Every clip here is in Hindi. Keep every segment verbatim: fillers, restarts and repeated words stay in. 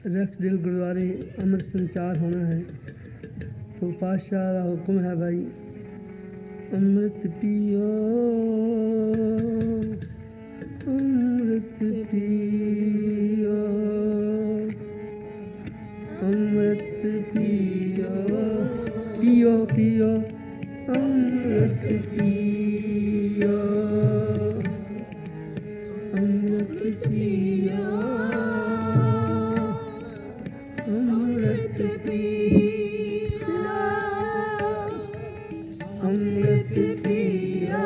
रैक्सडेल गुरुद्वारे अमृत संचार होना है तो पातशाह का हुक्म है भाई अमृत पियो अमृत पियो अमृत पियो पियो पियो अमृत पियो अमृत पियो अमृत पियो अमृत पियो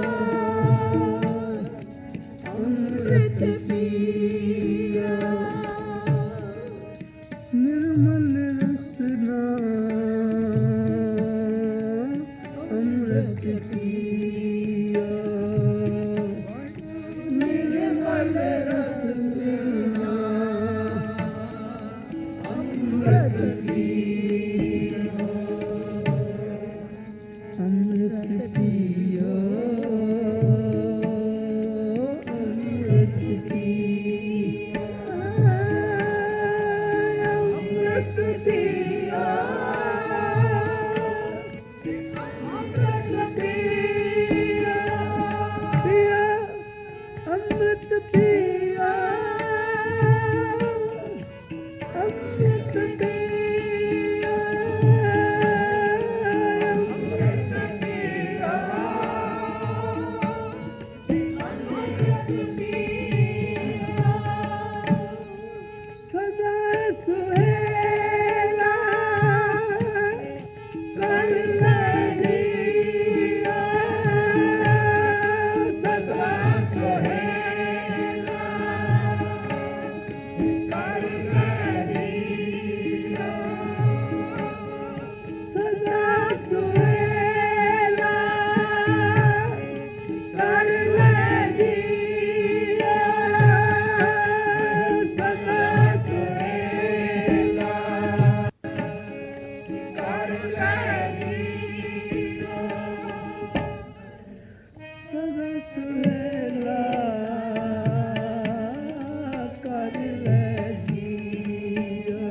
अमृत पियो निर्मल रसना अमृत पियो निर्मल रसना अमृत पियो अमृत पियो अमृत पियो अमृत पियो अमृत पियो अमृत पियो अमृत पियो अमृत पियो अमृत पियो सदा सुहेला कर लगिया सदा सुहेला कर लगिया सदा सुहेला कर लगिया सदा सुहेला कर लगिया सदा सुहेला कर लगिया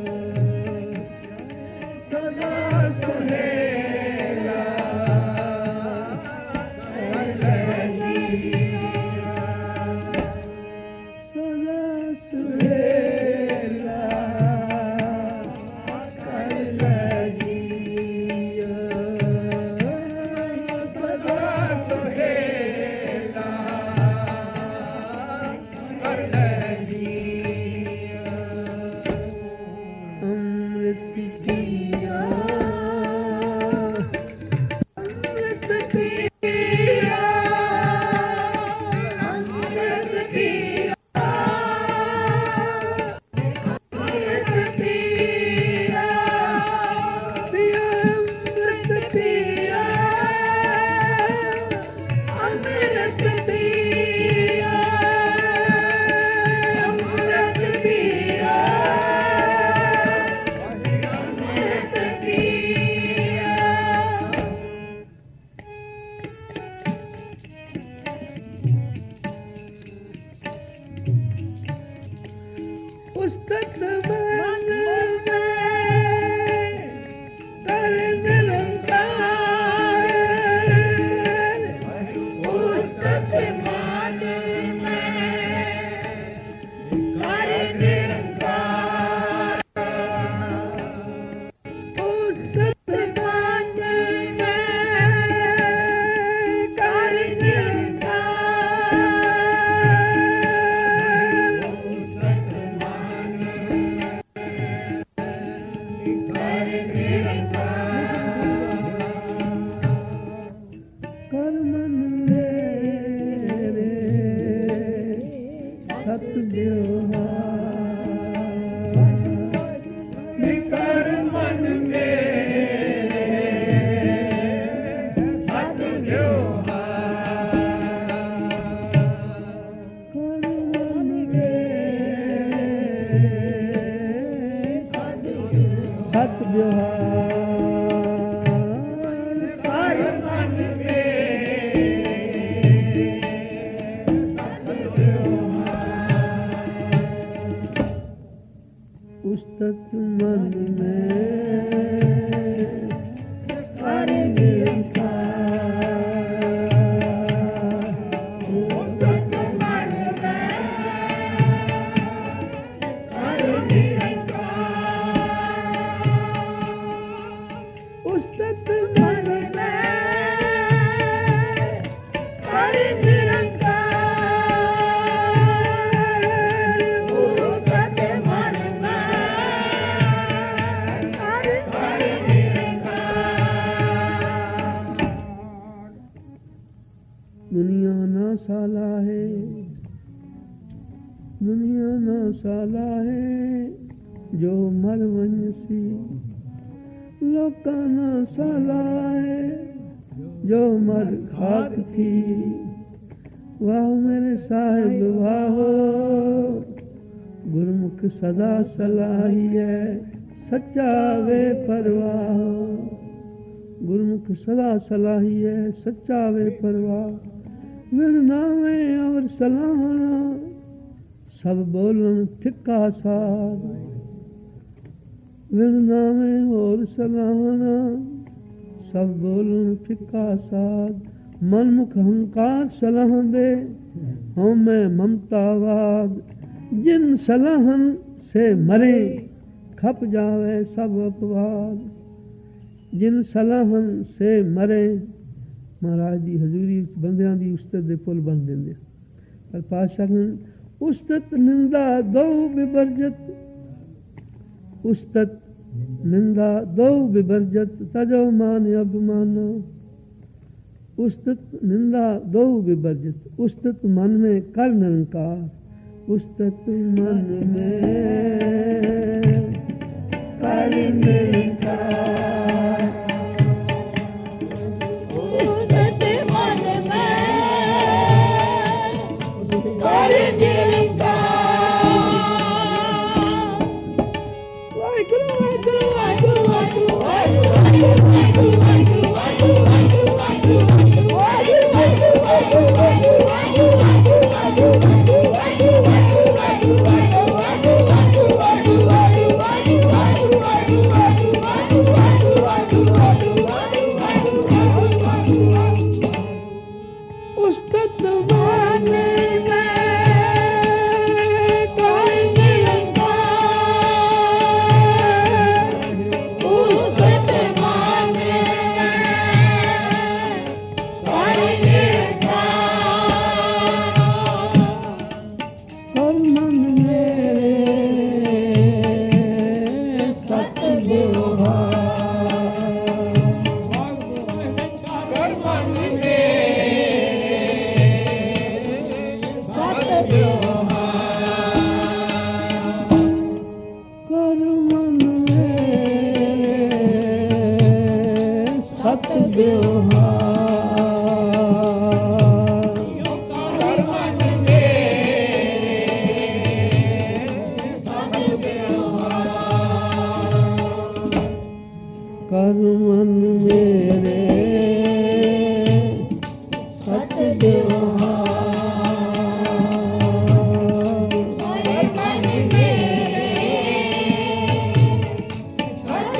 सदा सुहेला कर लगिया सदा सुहेला कर लगिया सदा सुहेला कर लगिया अमृत पिया अमृत पिया अमृत पिया अमृत पिया पिया अमृत पिया अमृत पिया अमृत पिया अमृत पिया पुस्तक मन में कर निरंकार पुस्तक मन में कर निरंकार पुस्तक मन में कर निरंकार पुस्तक मन कर निरंकार कर मन मेरे सत व्यवहार कर मन मेरे सत व्यवहार कर मन मेरे सत व्यवहार कर मन मेरे उस्तत मन में कर निरंकार, उस्तत मन में कर निरंकार, उस्तत मन में कर दुनिया ना साला है, दुनिया ना साला है जो मरवंसी, लोका ना साला है जो मर खाक थी। वाह मेरे साहिब वाहो, गुरमुख सदा सलाही है सच्चा वे परवाह, गुरमुख सदा सलाही है सच्चा वे परवाह। विरनामे और सलाहना सब बोलन ठिका साध, विरनामे और सलाहना सब बोलन ठिका साध। मनमुख हंकार सलाह दे हों मैं ममतावाद, जिन सलाहन से मरे खप जावे सब अपवाद, जिन सलाहन से मरे। महाराज दी हजूरी बंदियां दी उस्तत दे पुल बन देंदे, पर पातशाह कहन उस्तत निंदा दो बिबरजत, उस्तत निंदा दो बिबरजत तजो मान अभिमान, उस्तत निंदा दो बिबरजत, उस्तत मन में कर निरंकार, उस्तत मन में कर निरंकार, उस्तत मन में कर निरंकार। वाहिगुरु वाहिगुरु वाहिगुरु वाहिगुरु उस्तत मन में कर निरंकार, उस्तत मन में कर निरंकार। हर मन मेरे सत व्यवहार, हर मन में सत व्यवहार, कर मन में सत व्यवहार, कर मन मेरे सत व्यवहार, कर मन मेरे सत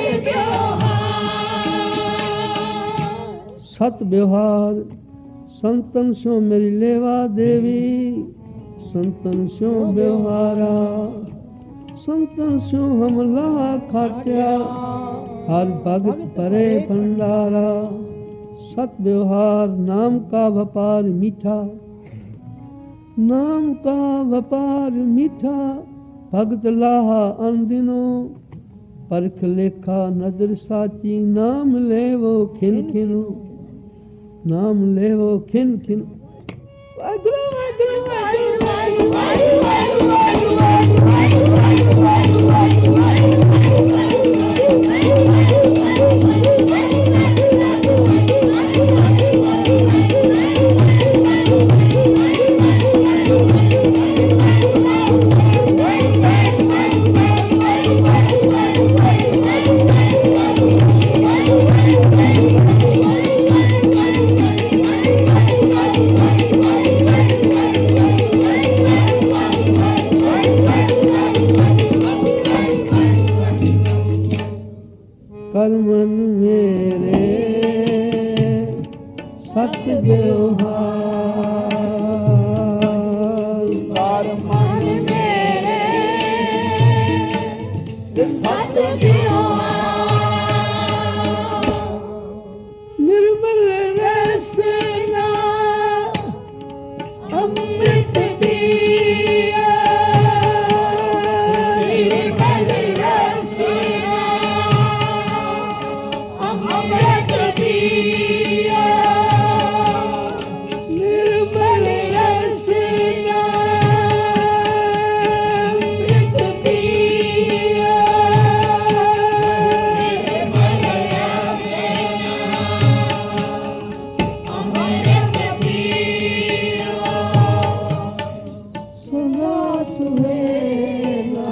व्यवहार। सत व्यवहार संतन सो मेरी लेवा देवी, संतन सो व्यवहारा, संतन सो हम लाहा खाट्या, हर भगत परे भंडारा। सत व्यवहार नाम का व्यापार मीठा, नाम का व्यापार मीठा, भगत लाहा अनदिनो, परख लेखा नजर साची, नाम ले वो खिन खिनो, नाम ले वो खिन खिन। वाहिगुरु वाहिगुरु वाहिगुरु वाहिगुरु वाहिगुरु कर्मन मेरे सत्य व्यवहार कर्मन मेरे सत्य व्यवहार निर्मल रसना अमृत पिया निर्मल रसना अमृत पिया निर्मल रसना अमृत पिया निर्मल रसना अमृत पिया सदा सुहेला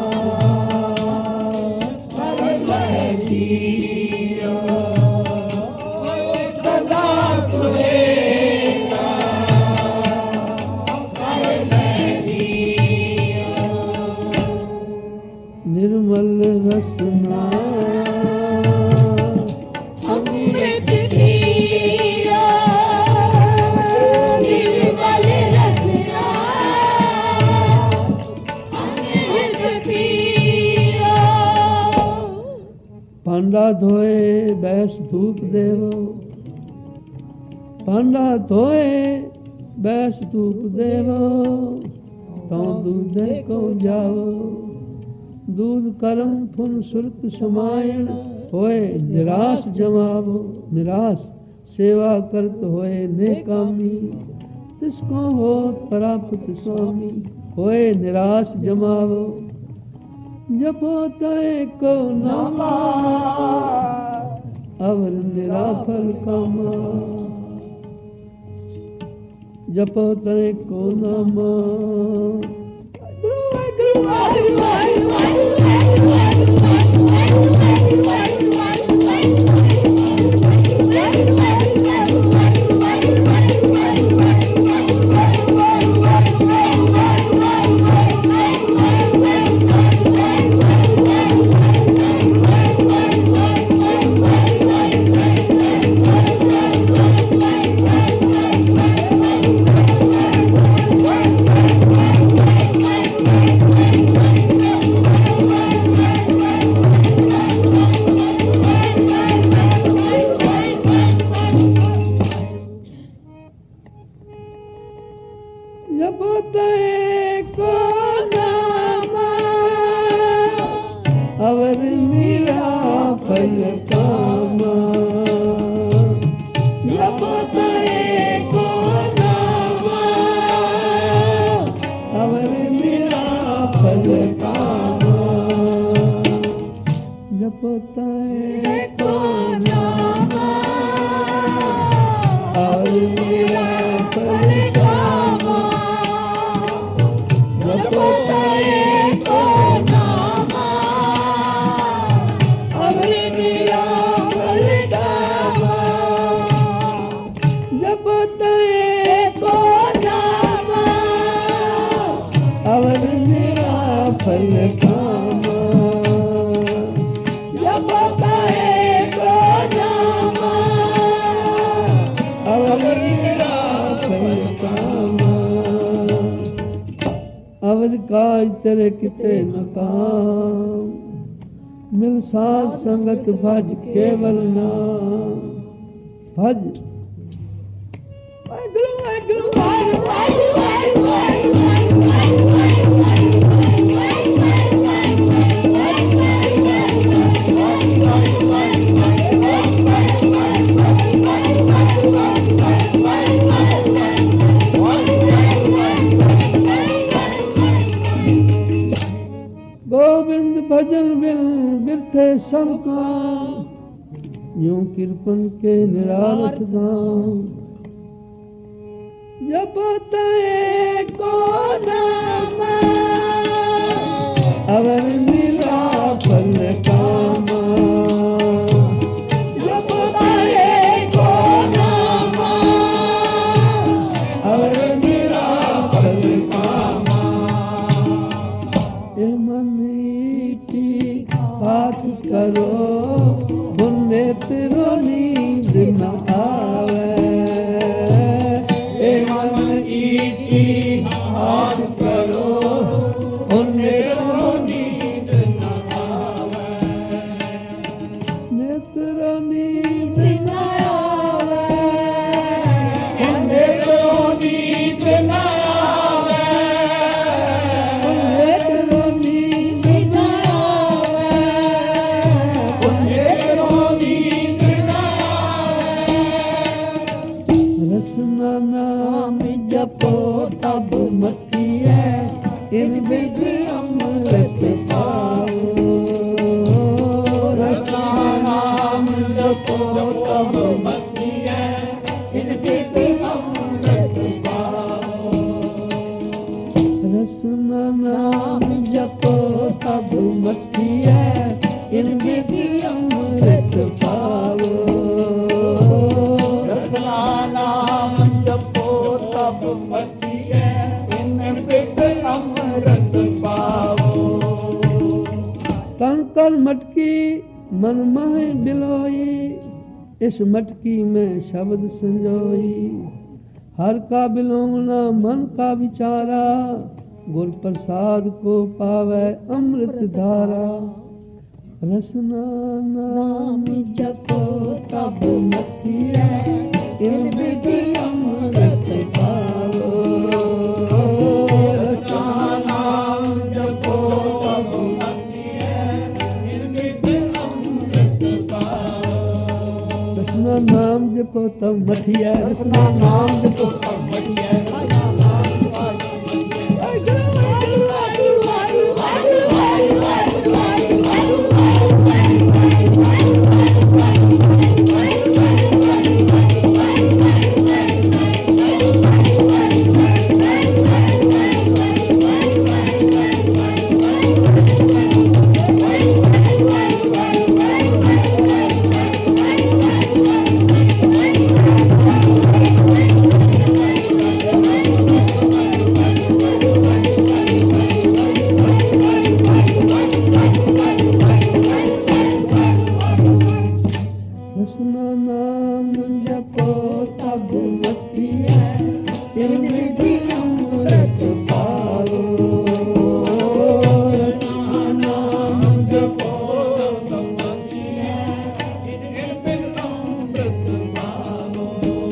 सदा सुहेला निर्मल रसना अमृत पिया निर्मल रसना अमृत पिया पांडा धोए बैस धूप देवो पांडा धोए बैस धूप देवो तो दूध को जाओ दूध करम फुन सुरत समायण होए निराश जमावो निराश सेवा करत होए नेकामी तिसको हो प्राप्त स्वामी होए निराश जमावो जपो तय को नामा अवर निराफल कामा जपो तय को नामा जपो तय को नामा अवर निराफल कामा जपो तय को नामा अवर निराफल कामा जपो तय को नामा अवर निराफल कामा जपो तय को नामा अवर निराफल कामा जपो तय को नामा अवर निराफल कामा जपो तय को नामा अवर निराफल कामा अवध काज तेरे किते न काम मिल साध संगत भज केवल नाम भज वाहिगुरु वाहिगुरु गोविंद भजन बिन बिरथे सब काम यूं कृपन के निरालथ धाम जपो तय को नामा अवर निराफल कामा जपो तय को नामा अवर निराफल कामा ए मन की बात करो नेत्रो नींद न आवे ए मन ईटी आठ करो ओ नेत्रो नींद न आवे नेत्रो नींद न आवे ओ नेत्रो नींद न आवे ओ नेत्रो नींद न आवे ओ नेत्रो नींद न आवे रसना नाम जपो तब मती है इन बिग अमृत पाओ रसना नाम जपो तब मती है इन बिग अमृत पाओ रसना नाम जपो तब मती है इन बिग अमृत पाओ रसना नाम जपो तब मती है इन बिग अमृत पाओ कंकर मटकी मन माहे बिलोई इस मटकी में शब्द संजोई हर का बिलोना मन का विचारा गुर प्रसाद को पावे अमृत धारा रसना नाम जपो तब मती है इन बिग अमृत पाओ रसना नाम जपो तब मती है इन बिग अमृत पाओ रसना नाम जपो तब मती है रसना नाम जपो तब मती है रसना नाम जपो तब मती है इन बिग अमृत पाओ रसना नाम जपो तब मती है इन बिग अमृत पाओ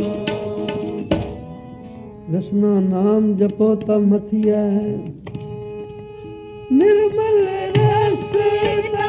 रसना नाम जपो तब मती है निर्मल रसना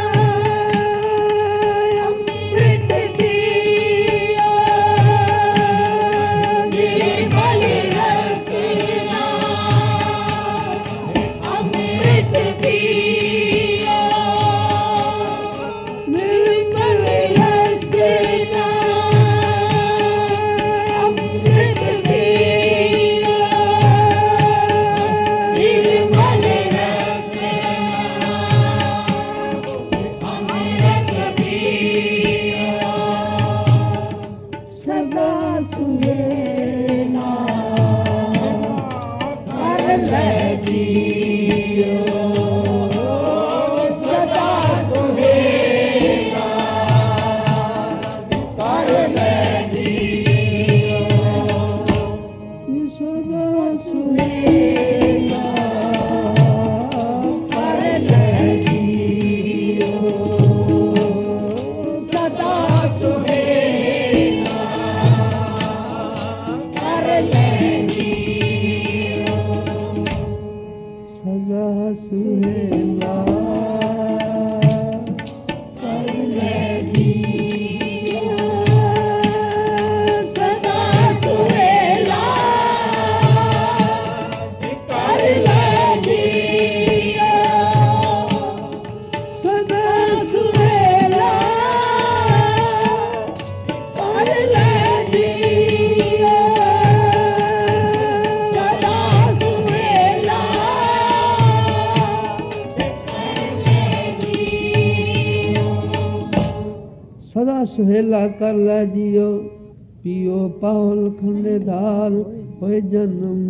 सुहेला कर लै जियो पियो पावल खंडेदार होए जन्म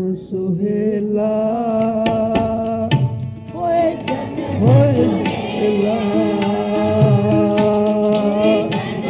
सुहेला होए जन्म सुहेला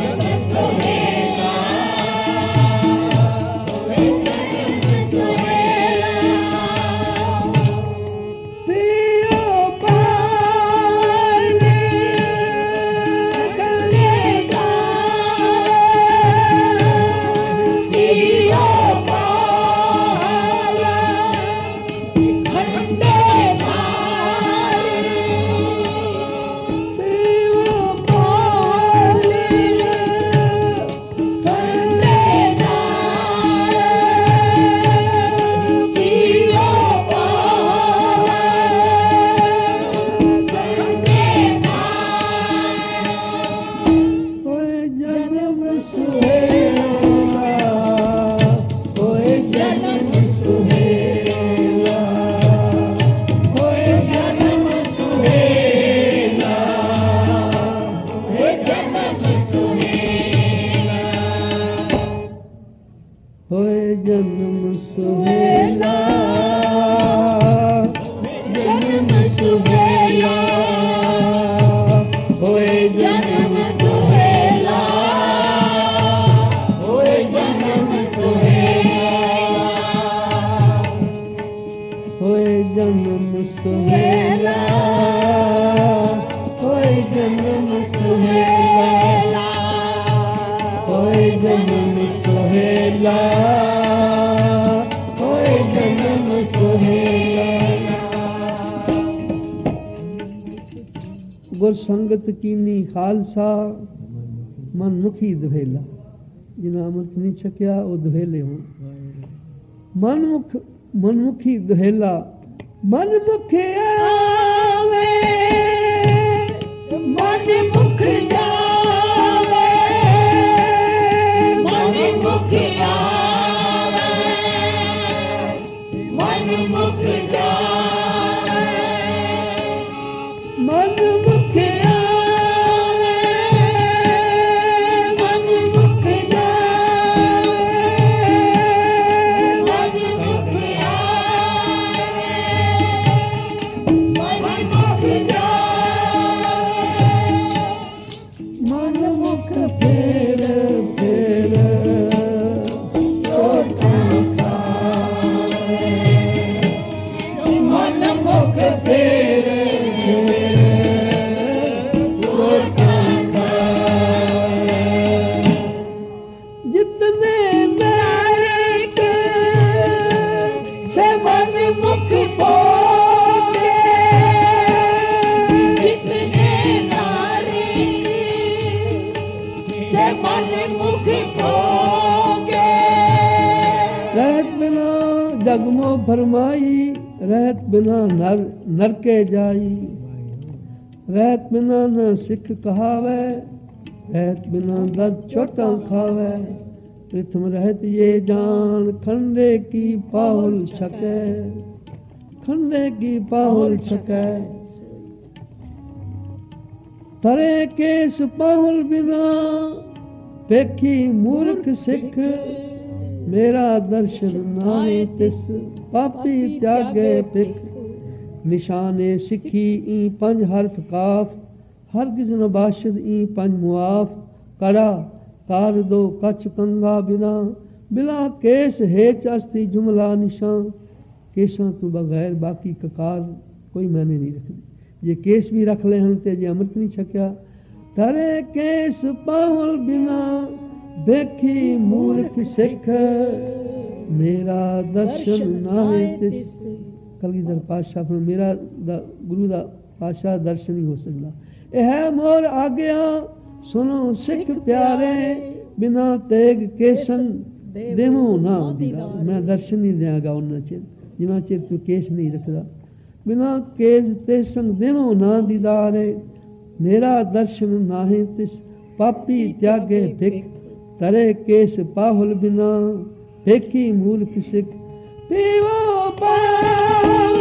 जन्म सुहेला, होए जन्म सुहेला, होए जन्म सुहेला। गुर संगत कीनी खालसा, मनमुखी दुहेला। जिन्हें अमृत नहीं छकिया वो दुहेले हो। मनमुख मनमुखी दुहेला, मनमुख आवे मनमुख जावे, मनमुख आवे, मनमुख जावे, मनमुख आवे, मनमुख जावे, मनमुख मनमुख फेर फेर चोटां खावे, मनमुख फेर फेर चोटां खावे। जितने नायक से मनमुख बोले, जितने नारी से मनमुख भोगे। रहत बिना जगमो फरमाई, रहत बिना नर नरके जाई। रहत बिना न सिख कहावे, रहत बिना दर्द चोटां खावे। प्रथम रहत ये जान, खंडे की पाहुल छके, खंडे की पाहुल छके। तरे केस पाहुल बिना, पेखी मूर्ख सिख। मेरा दर्शन नाए तिस, पापी त्यागे पिख। निशाने सिखी ई पंज हरफ काफ, हरगिज न बाशद ई पंज मुआफ। कड़ा कार दो कच कंगा बिना, बिला केस हेच अस्ति जुमला निशान। केसां तो बगैर बाकी ककार कोई मैंने नहीं रखती। ये केस भी रख ले हम ते जे अमृत नहीं छकिया। तरे केस पाहुल बिना, बेखी मूर्ख सिख। मेरा दर्शन नाए तिस। कलगीधर पातशाह पर मेरा दा गुरु दा पातशाह दर्शन ही हो सकता। यह मोर आज्ञा सुनो सिख प्यारे, बिना तेग केसन देवो ना दीदार। मैं दर्शन नहीं देंगा उन्ना चिर जिना चिर तू केस नहीं रखदा। बिना केस ते संग देवो ना दीदारे। मेरा दर्शन नाहे तिस, पापी त्यागे भिख। तरे केस पाहुल बिना, फेकी मूर्ख सिख। पीवो पाल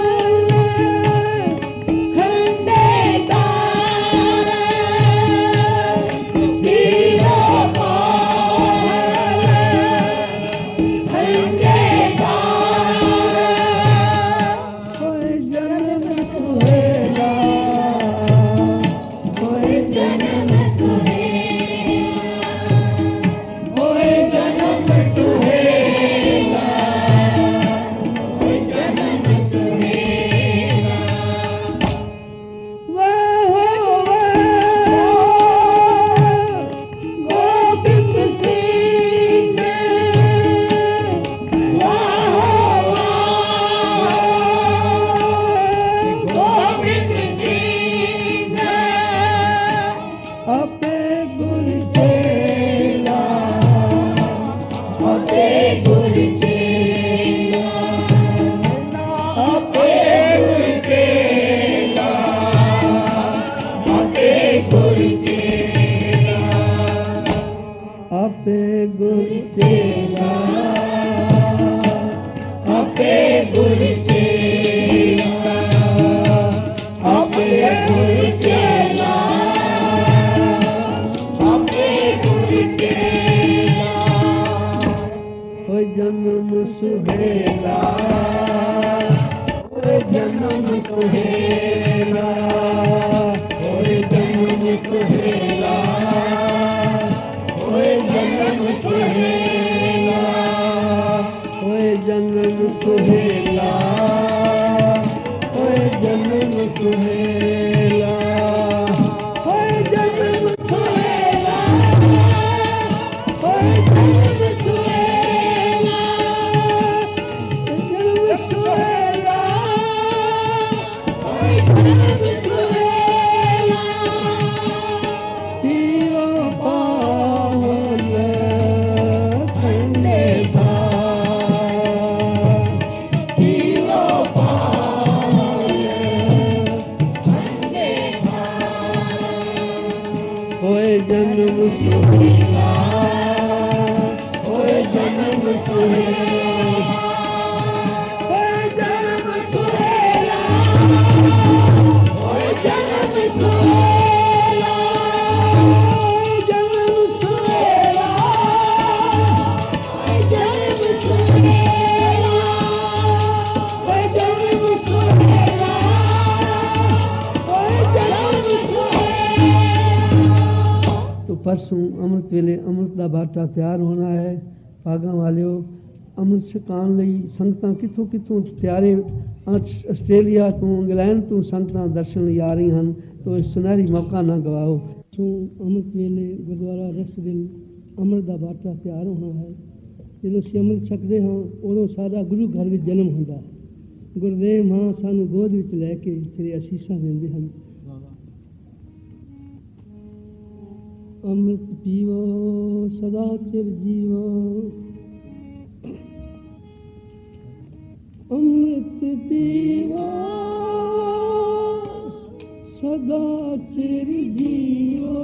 खंडे दार, पीवो पाल खंडे दार। कोई जन्म सुहेला, कोई जन्म सुहेला, कोई जन्म सुहेला, कोई जन्म सुहेला। वाह वाह गोविंद सिंह, वाह वाह गोविंद सिंह। आपे गुर चेला, आपे गुर चेला, आपे गुर चेला, आपे गुर चेला, आपे गुर चेला, आपे गुर चेला, आपे गुर चेला, आपे गुर चेला। कोई जन्म सुहेला, कोई जन्म सुहेला, कोई जन्म सुहेला, कोई जन्म सुहेला, कोई जन्म सुहेला, कोई जन्म सुहेला, कोई होए जन्म सुहेला, होए जन्म सुहेला, होए जन्म सुहेला, होए जन्म सुहेला, होए जन्म सुहेला, होए जन्म सुहेला, होए जन्म सुहेला, होए जन्म सुहेला। तो परसों अमृत वेले अमृत का बाटा तैयार होना है। भागा वालियो अमृत छकाण लई संगतां कितों कितों प्यारे आस्ट्रेलिया तो इंग्लैंड तो संगतां दर्शन लई आ रही हैं, तो इस सुनहरी मौका ना गवाओ। तो अमृत वेले गुरुद्वारा रसदिल अमृत का बाटा तैयार होना है। जो ਅਸੀਂ अमृत छकते हाँ उदों साडा गुरु घर में जन्म होंदा है। गुरुदेव मां सानू गोद विच लैके तेरी असीसां दिंदे हैं। अमृत पीवो सदा चिर जीवो, अमृत पीवो सदा चिर जीवो,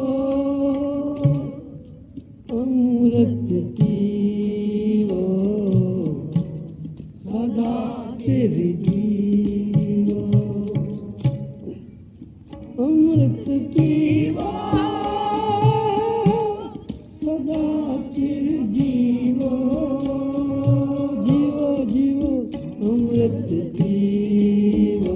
अमृत पीवो सदा चिर जीवो, अमृत पीवो सदा चिर जीवो, जीवो जीवो अमृत पीवो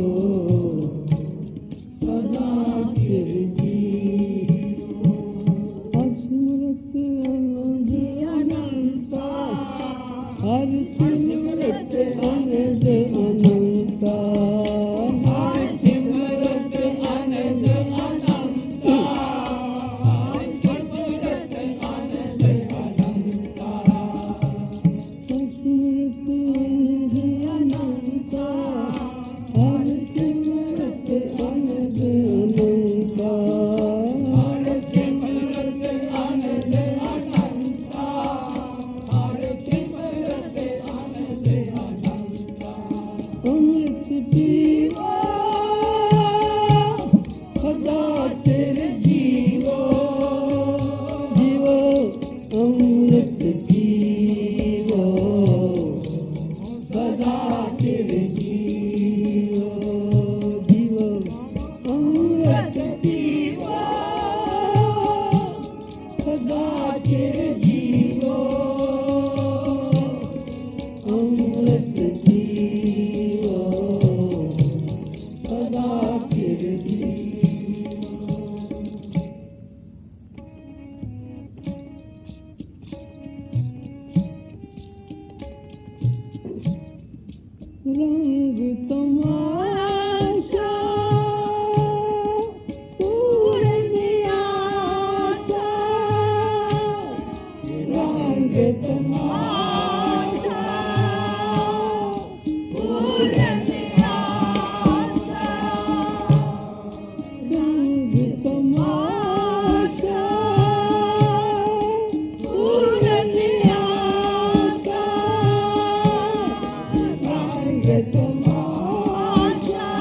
सदा चिर जीवो, अमृत आनंद अनंता, हर सिमरत आनंद अनंता, हर सिमरत आनंद अनंता, हर सिमरत आनंद अनंता, सिमरत आनंद अनंता, हर सिमरत आनंद अनंता, हर सिमरत आनंद अनंता, हर सिमरत आनंद अनंता, अमृत पीवो सदा चिर जीवो, जीवो अमृत पीवो सदा चिर जीवो, जीवो अमृत पीवो सदा चिर जीवो, अमृत पीवो सदा चिर जीवो। रंग तमाशा पूर्ण आशा, रंग तमाशा पूर्ण आशा, रंग तमाशा पूर्ण आशा, रंग तमाशा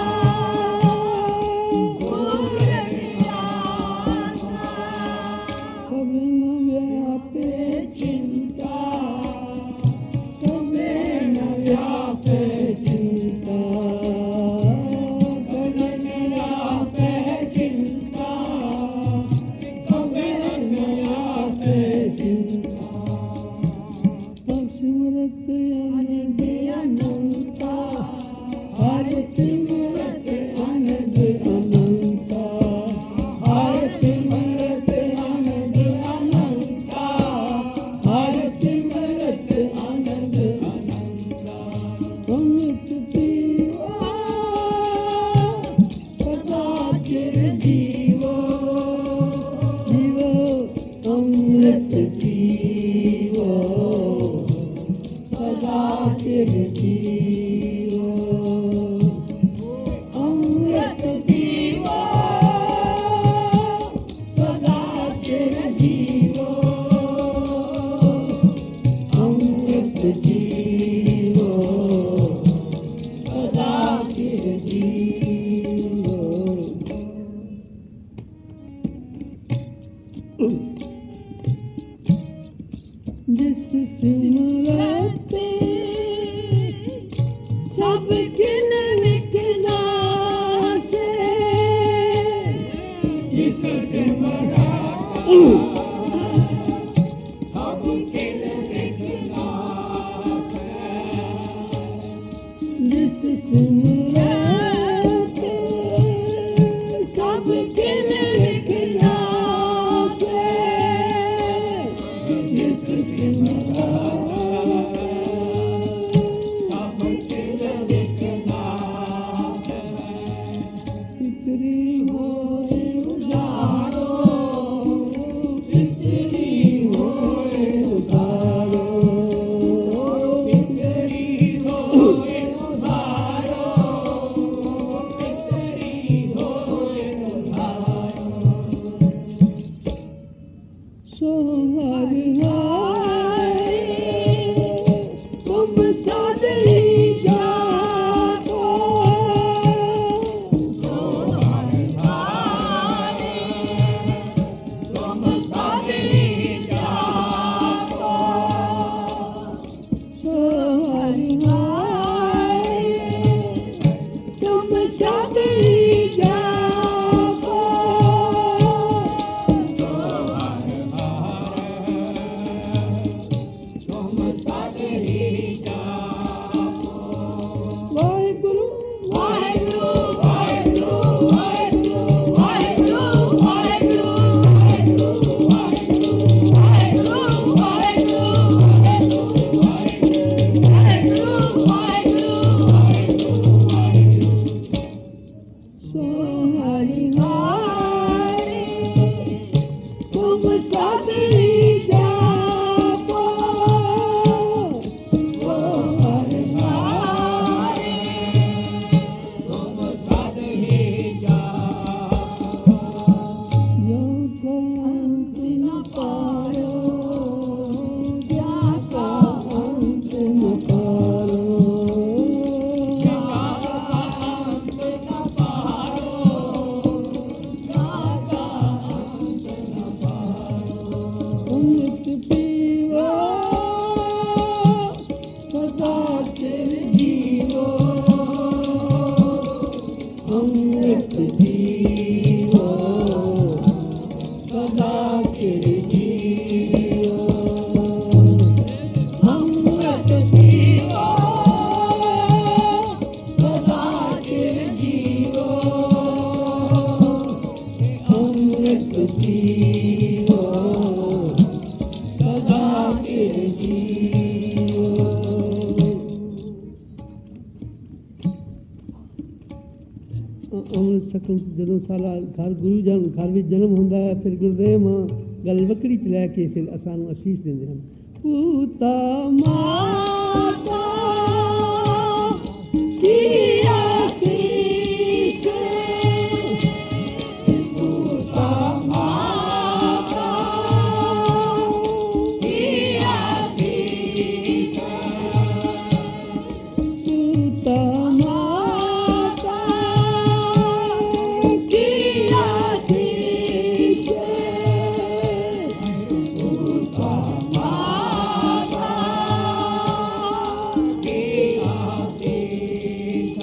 जिस सिमरत सब किन विकनाशे जिस सिमरत सब किन विकनाशे जिस सिमरत सब किन विकनाशे जिस सिमरत सब किन विकनाशे पितरी होए उजारो पितरी होए उधारो पितरी होए उधारो पितरी होए उधारो सो हरि हाय तुम सादरी जाको सो हरि हाय तुम सादरी जाको सो हरि हाय तुम सादरी जाको सो हरि हाय तुम सादरी जाको वाहिगुरु वाहिगुरु वाहिगुरु वाहिगुरु वाहिगुरु वाहिगुरु वाहिगुरु वाहिगुरु वाहिगुरु सो हरि हाय तुम सादरी जाको सो हरि हाय तुम सादरी जाको यो अंत न पारो जाका अंत न पारो अंत न पारो जाका अंत न पारो अमृत पीवो सदा चिर जीवो अमृत पीवो सदा चिर जीवो अमृत पीवो सदा चिर जीवो अमृत पीवो सदा चिर जीवो ਅੰਮ੍ਰਿਤ ਛਕਣ ਜਦੋਂ ਸਾਲਾ ਘਰ ਗੁਰੂ ਜਨ ਘਰ ਵਿੱਚ ਜਨਮ ਹੁੰਦਾ ਹੈ ਫਿਰ ਗੁਰਦੇਵ ਮਾਂ ਗਲ ਵੱਕੜੀ ਚ ਲੈ ਕੇ ਫਿਰ ਸਾਨੂੰ ਅਸੀਸ ਦਿੰਦੇ ਹਨ ਪੂਤਾ ਮਾਤਾ ਕੀ ਆਸੀਸ पूता माता की आसीस ਪੂਤਾ ਮਾਤਾ ਕੀ ਆਸੀਸ पूता माता की आसीस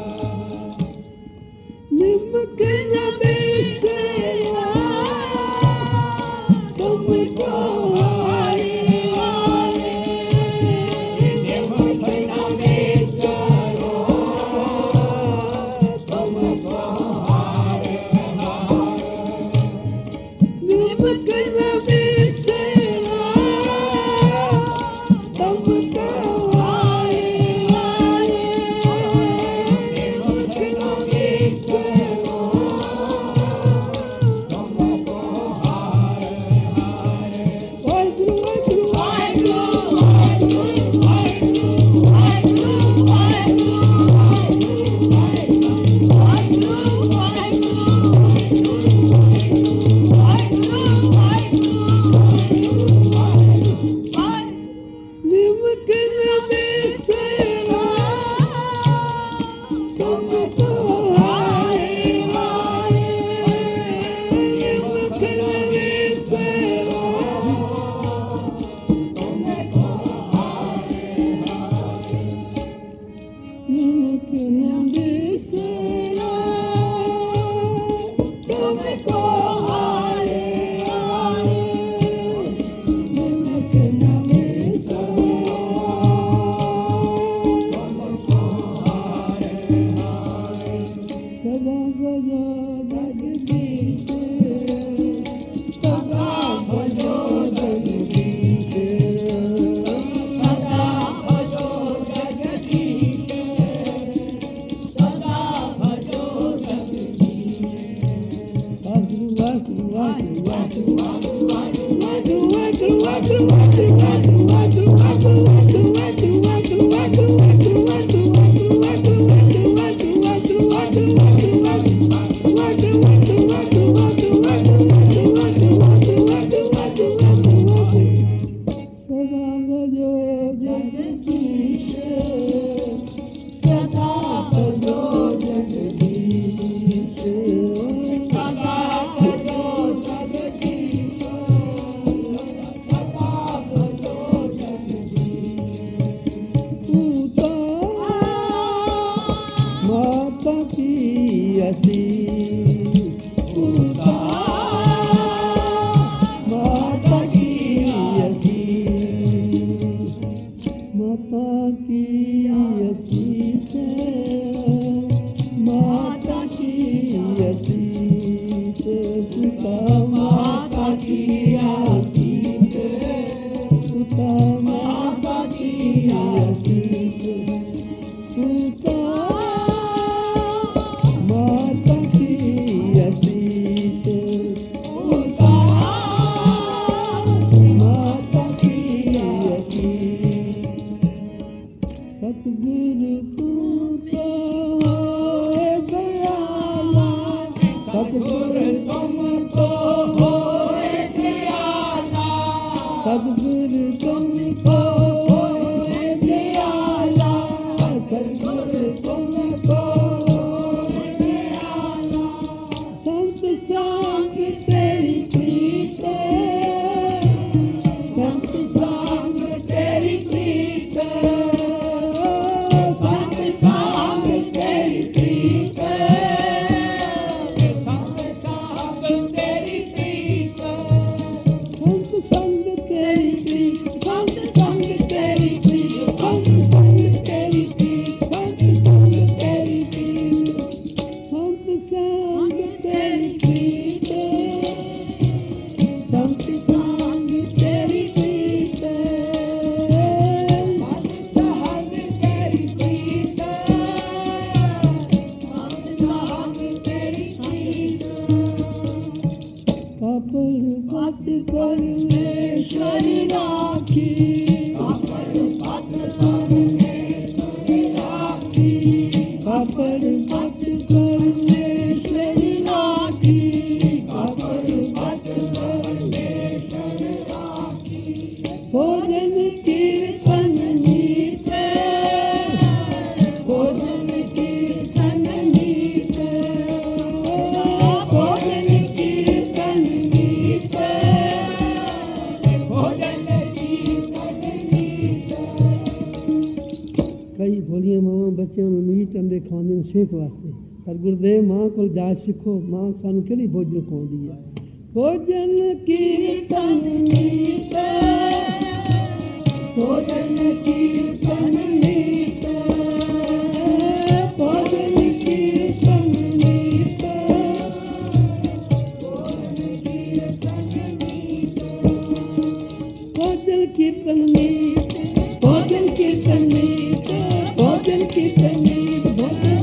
निमक न बिसरा तुमको हारे हारे निमक न बिसरो तुमको हारे हारे निमक न बिसरा तुमको हारे हारे निमक न बिसरो तुमको हारे हारे वाहिगुरु वाहिगुरु वाहिगुरु वाहिगुरु वाहिगुरु वाहिगुरु वाहिगुरु वाहिगुरु वाहिगुरु वाहिगुरु वाहिगुरु वाहिगुरु सिखो मां सानू केड़ी भोजन खवांदी है भोजन कीर्तन नीत भोजन कीर्तन नीत भोजन कीर्तन नीत भोजन कीर्तन नीत भोजन कीर्तन नीत भोजन कीर्तन नीत भोजन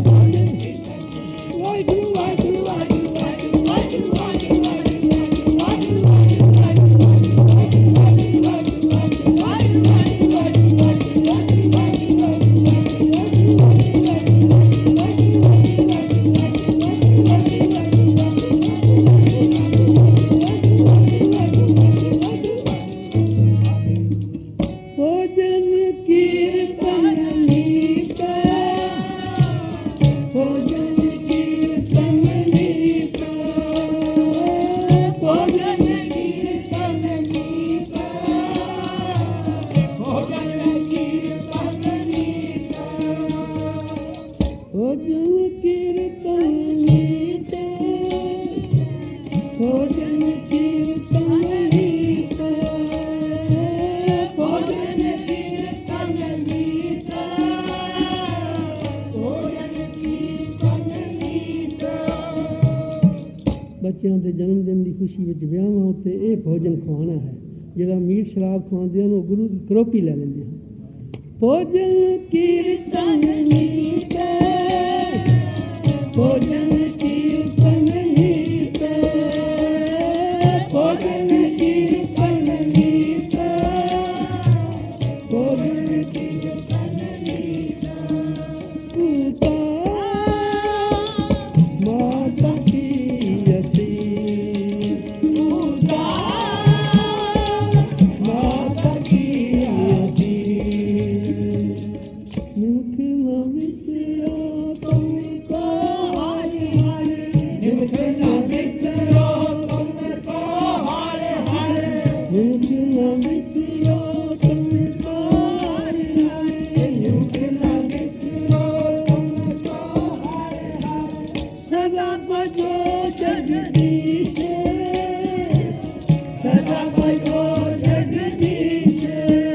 ਬੱਚਿਆਂ ਦੇ ਜਨਮ ਦਿਨ ਦੀ ਖੁਸ਼ੀ ਵਿੱਚ ਵਿਆਹਾਂ ਉੱਤੇ ਇਹ ਭੋਜਨ ਖਵਾਉਣਾ ਹੈ। ਜਿਹੜਾ ਮੀਟ ਸ਼ਰਾਬ ਖਵਾਉਂਦੇ ਹਨ ਉਹ ਗੁਰੂ ਦੀ ਕਰੋਪੀ ਲੈ ਲੈਂਦੇ ਹਨ। ਭੋਜਨ ਕੀਰਤਨ ਨੀਤ ਭੋਜਨ ਕੀਰਤਨ ਨੀਤ माता की आशीष मुख न विसरो तुमको हरे हरे मुख न बिसरो तुमको हरे हरे मुख न विसरो तुमको हरे हरे मुख न बिसरो तुमको हरे हरे सदा बजो जगदीश सदा बजो जगदीश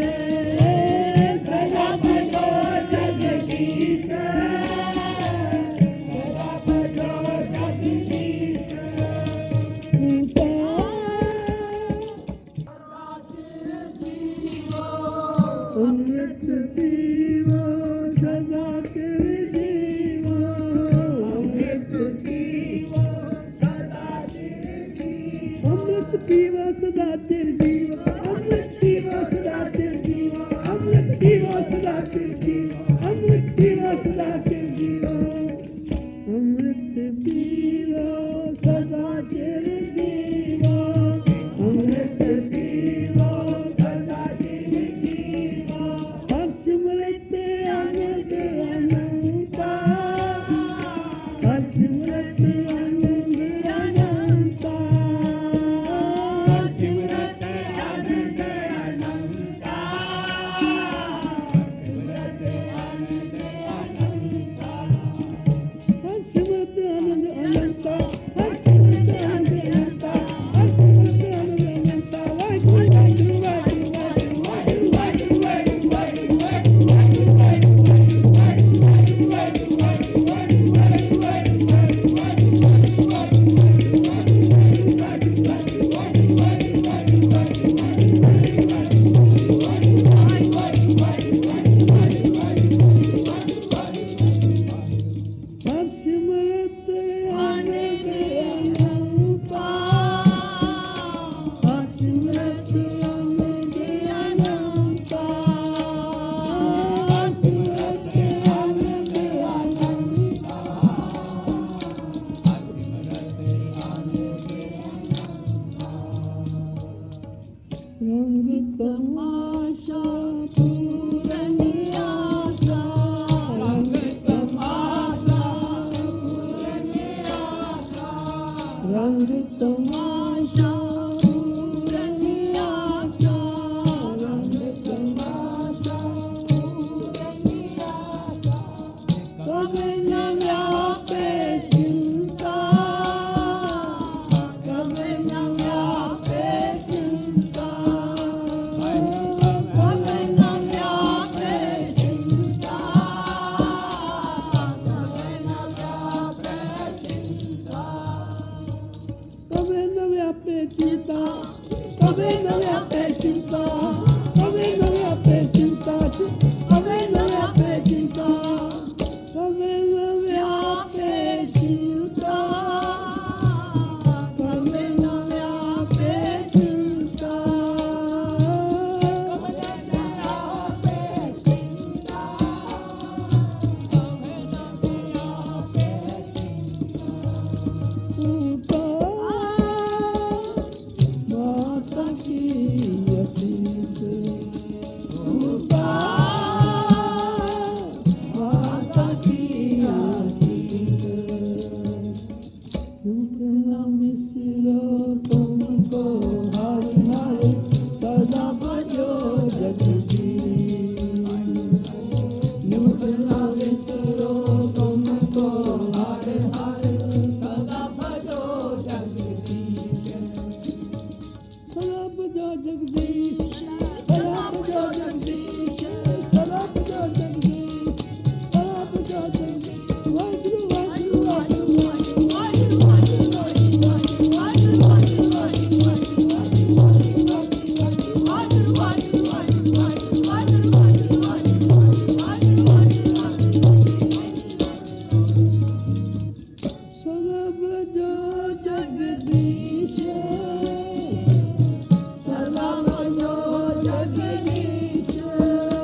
सदा बजो जगदीश सदा बजो जगदीश अमृत पीवा सदा तेरे जीवा अमृत पीवो सदा तेरे जीवा अमृत पीवा सदा तेरे जीवा अमृत पीवा सदा तेरे जीवा अमृत पीवा सदा तेरे जीवा अमृत पीवा सदा तेरे जीवा अमृत पीवा सदा तेरे जीवा अमृत पीवो सदा तेरे जीवा हर सिमरत आनंद अनंता हर सिमरत आनंद अनंता सिमरत आनंद अनंता सिमरत आनंद अनंता हर सिमरत आनंद अनंता हर सिमरत आनंद अनंता हर सिमरत आनंद अनंता वाहिगुरु वाहिगुरु वाहिगुरु वाहिगुरु हर सिमरत आनंद अनंता हर सिमरत आनंद अनंता हर सिमरत आनंद अनंता रंग तमाशा पूरन आशा रंग तमाशा पूरन आशा रंग तमाशा पूरन आशा रंग तमाशा पूरन आशा कभी न व्यापे चिंता कभी न व्यापे चिंता कभी न व्यापे चिंता कभी न व्यापे चिंता कभी न व्यापे चिंता कभी न व्यापे चिंता कभी न व्यापे चिंता कभी न व्यापे चिंता कभी न व्यापे चिंता कभी न व्यापे चिंता माता की आशीष माता की आशीष तुमको मिसरो तुमको हर हर सदा बजो जगदीश तुमको मिसरो तुमको हर हर सदा भजो जगदीश सदा बजो जगदीश सदा बजो जगदीश सदा बजो जगदीश सदा बजो जगदीश वाहिगुरु वाहिगुरु वाहिगुरु सदा बजो जगदीश सदा बजो जगदीश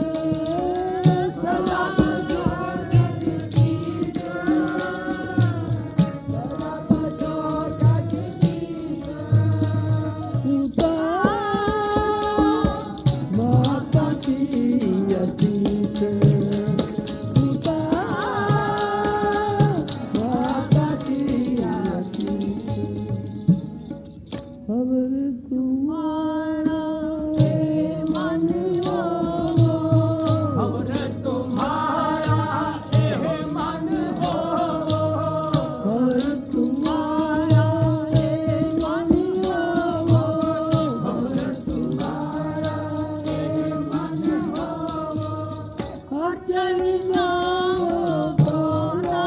खबर तुम्हारा हे मन हो, खबर तुम्हारा हे मन हो, खबर तुम्हारा हे मन हो, खबर तुम्हारा हे मन हो, अचल ना हो कोना,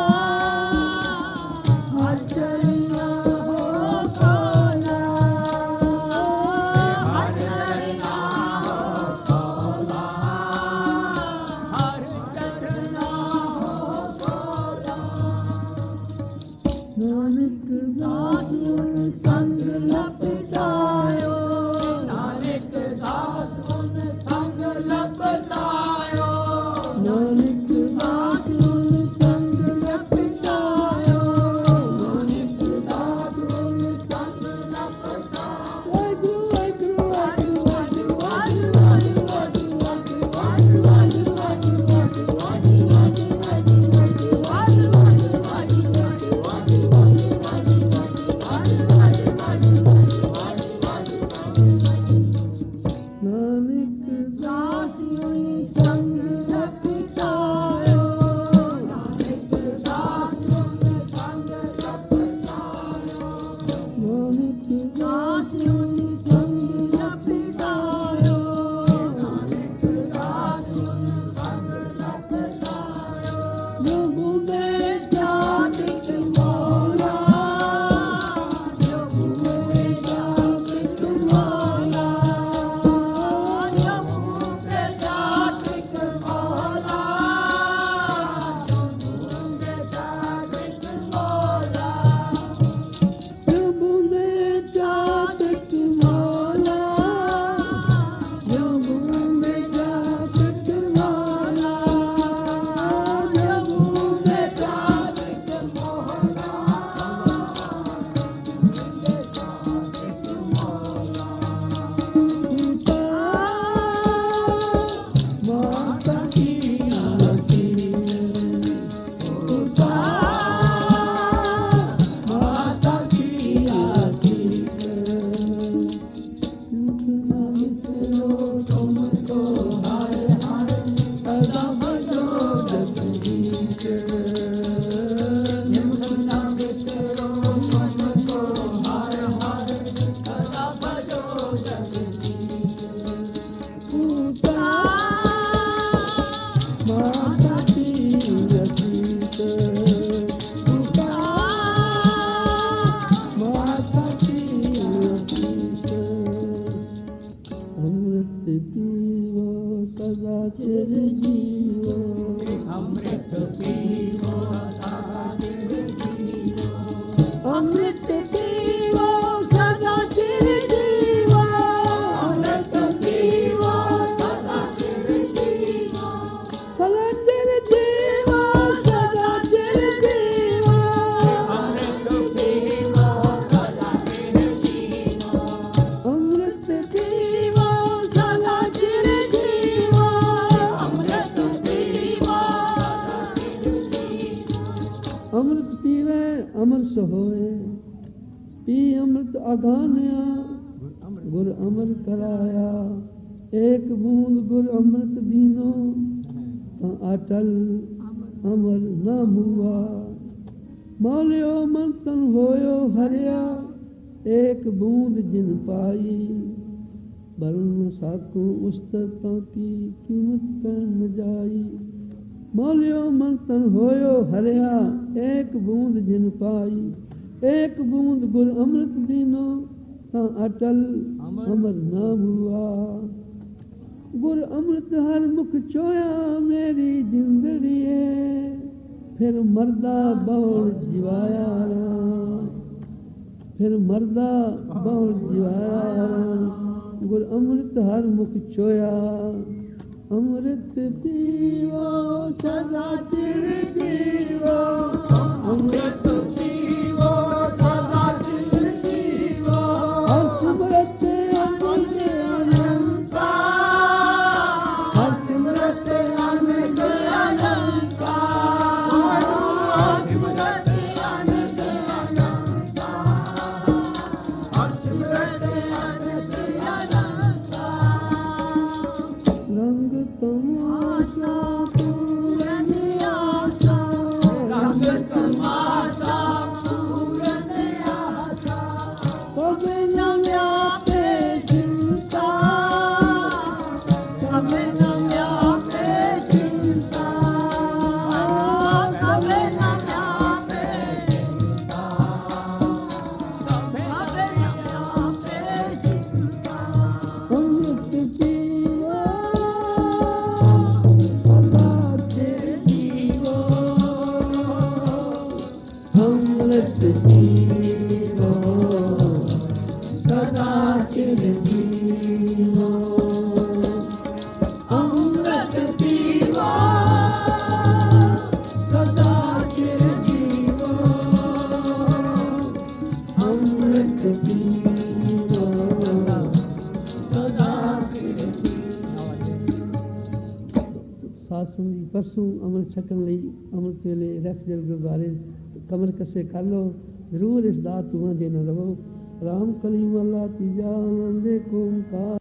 अचल ना हो कोना, अचल ना हो कोना, अचल ना हो कोना। नानक दास उन संग लपटायो, नानक दास उन संग लपटायो, नानक दास उन संग लपटायो, नानक दास उन संग लपटायो। वाहिगुरु वाहिगुरु वाजु वाजु वाजु वाजु वाजु वाजु वाजु वाजु वाजु वाजु वाजु वाजु वाजु वाजु वाजु वाजु वाजु वाजु नानक दास उन संग लपटायो, नानक दास उन संग लपटायो, नानक दास उन संग लपटायो, नानक दास उन संग लपटायो। प्रभु में जातिक मौला, प्रभु में जातिक मौला, प्रभु में जातिक मौला, प्रभु में जातिक मौला, प्रभु ने जातक मौला, प्रभु में जातिक मौला, प्रभु में जातिक मौला, पिता माता की आशीष, पिता माता की आशीष, इसरो तुमको हर हर सदा भजो जगदीश, निम्न विसरो तुमको हर हर सदा भजो जगदीश। पिता माता की आशीष, पिता माता की आशीष, अमृत पीवो सदा चिर जीवो, अमृत पीवो सदा चिर जीवो, अमृत पीवो सदा चिर जीवो, अमृत पीवो सदा चिर जीवो, सदा चिर जीवो, सदा चिर जीवो, अमृत पीवो सदा चिर जीवो, अमृत पीवो सदा चिर जीवो, अमृत पीवो सदा चिर जीवो। अमृत पीवे अमर सोए, पी अमृत अगान्या, गुर अमर कराया, एक बूंद गुर अमृत दीनो, ता अटल अमर न हुआ। मौलियो मन तन होयो हरिया, एक बूंद जिन पाई, बरन साकू उस्तता की कीमत कर न जाई। मौलियो मन तन होयो हरिया, एक बूंद जिन पाई, एक बूंद गुर अमृत दीनो, ता अटल अमर नाम हुआ। गुर अमृत हर मुख चोया मेरी जिंदड़िए, फिर मरदा बहु जिवाया राम, फिर मरदा बहु जिवाया राम। गुर अमृत हर मुख चोया, अमृत पीवो सदा चिर जीवो, अमृत पीवो सदा चिर जीवो, हर सिमरत अनंत अनंता, हर सिमरत अनंत अनंता, हर सिमरत अनंत अनंता, हर सिमरत ਜੀਵੋ ਸਦਾ ਚਿਰ ਜੀਵੋ ਅੰਮ੍ਰਿਤ ਪੀਵੋ ਸਦਾ ਚਿਰ ਜੀਵੋ ਅੰਮ੍ਰਿਤ ਪੀਵੋ ਸਦਾ ਚਿਰ ਜੀਵੋ। ਸਾਧ ਸੰਗਤ ਜੀ ਪਰਸੋਂ ਅੰਮ੍ਰਿਤ ਛਕਣ ਲਈ ਅੰਮ੍ਰਿਤ ਵੇਲੇ ਰਖ ਜਲ ਗੁਰਦੁਆਰੇ ਕਮਰ ਕਸੇ ਕਰ ਲਓ, ਜ਼ਰੂਰ ਇਸ ਦਾਤ ਤੁਹਾਂ ਦੇ ਨਾ ਰਵੋ। ਰਾਮ ਕਲੀ ਮਹਲਾ ਤੀਜਾ ਆਨੰਦ ਏਕ ਓੰਕਾਰ।